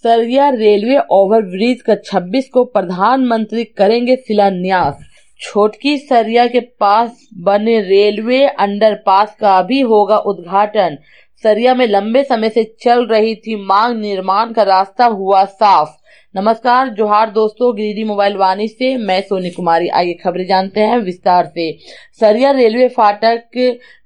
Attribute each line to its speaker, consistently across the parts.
Speaker 1: सरिया railway overbridge का 26 को प्रधानमंत्री करेंगे शिलान्यास। छोटकी सरिया के पास बने रेलवे अंडरपास का भी होगा उद्घाटन। सरिया में लंबे समय से चल रही थी मांग, निर्माण का रास्ता हुआ साफ। नमस्कार, जोहार दोस्तों, गिरिडीह मोबाइल वाणी से मैं सोनी कुमारी। आइए खबरें जानते हैं विस्तार से। सरिया रेलवे फाटक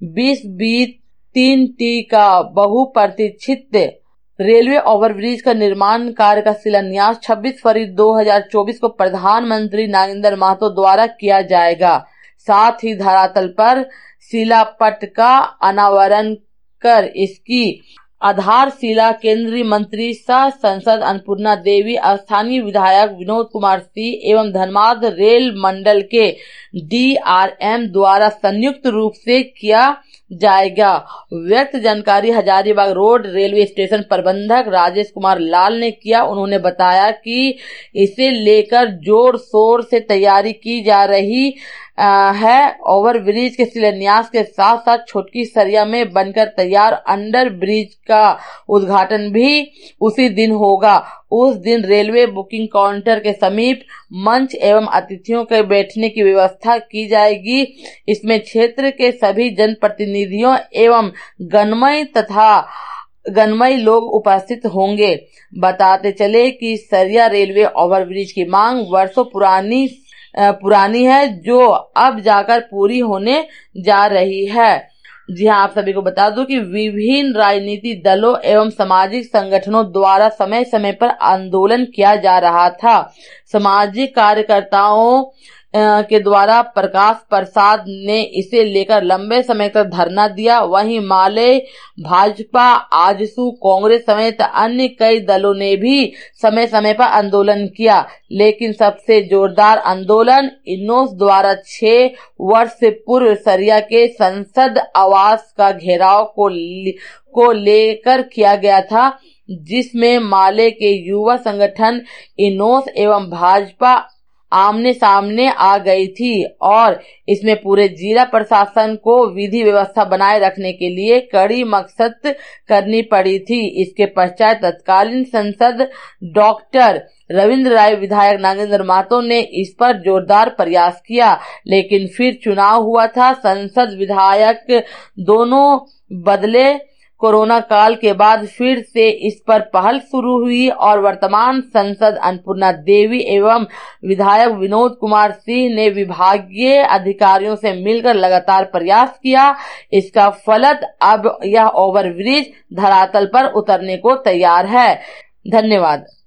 Speaker 1: 20-3T का बहुप्रतीक्षित रेलवे ओवरब्रिज का निर्माण कार्य का शिलान्यास 26 फरवरी 2024 को प्रधानमंत्री नागेंद्र महतो द्वारा किया जाएगा। साथ ही धरातल पर शिलापट का अनावरण कर इसकी आधारशिला केंद्रीय मंत्री सह सांसद अन्नपूर्णा देवी, स्थानीय विधायक विनोद कुमार सिंह एवं धनबाद रेल मंडल के DRM द्वारा संयुक्त रूप से किया जाएगा। व्यक्त जानकारी हजारीबाग रोड रेलवे स्टेशन प्रबंधक राजेश कुमार लाल ने किया। उन्होंने बताया कि इसे लेकर जोर शोर से तैयारी की जा रही है। ओवरब्रिज के शिलान्यास के साथ साथ छोटकी सरिया में बनकर तैयार अंडर ब्रिज का उद्घाटन भी उसी दिन होगा। उस दिन रेलवे बुकिंग काउंटर के समीप मंच एवं अतिथियों के बैठने की व्यवस्था की जाएगी। इसमें क्षेत्र के सभी जनप्रतिनिधियों एवं गणमान्य लोग उपस्थित होंगे। बताते चले कि सरिया रेलवे ओवरब्रिज की मांग वर्षों पुरानी है, जो अब जाकर पूरी होने जा रही है। जी हाँ, आप सभी को बता दूं कि विभिन्न राजनीतिक दलों एवं सामाजिक संगठनों द्वारा समय समय पर आंदोलन किया जा रहा था। सामाजिक कार्यकर्ताओं के द्वारा प्रकाश प्रसाद ने इसे लेकर लंबे समय तक धरना दिया। वहीं माले, भाजपा, आजसू, कांग्रेस समेत अन्य कई दलों ने भी समय समय पर आंदोलन किया, लेकिन सबसे जोरदार आंदोलन इनोस द्वारा 6 वर्ष से पूर्व सरिया के संसद आवास का घेराव को लेकर किया गया था, जिसमें माले के युवा संगठन इनोस एवं भाजपा आमने सामने आ गई थी और इसमें पूरे जिला प्रशासन को विधि व्यवस्था बनाए रखने के लिए कड़ी मशक्कत करनी पड़ी थी। इसके पश्चात तत्कालीन सांसद डॉक्टर रविंद्र राय, विधायक नागेंद्र महतो ने इस पर जोरदार प्रयास किया, लेकिन फिर चुनाव हुआ था। सांसद विधायक दोनों बदले। कोरोना काल के बाद फिर से इस पर पहल शुरू हुई और वर्तमान सांसद अन्नपूर्णा देवी एवं विधायक विनोद कुमार सिंह ने विभागीय अधिकारियों से मिलकर लगातार प्रयास किया। इसका फलत अब यह ओवरब्रिज धरातल पर उतरने को तैयार है। धन्यवाद।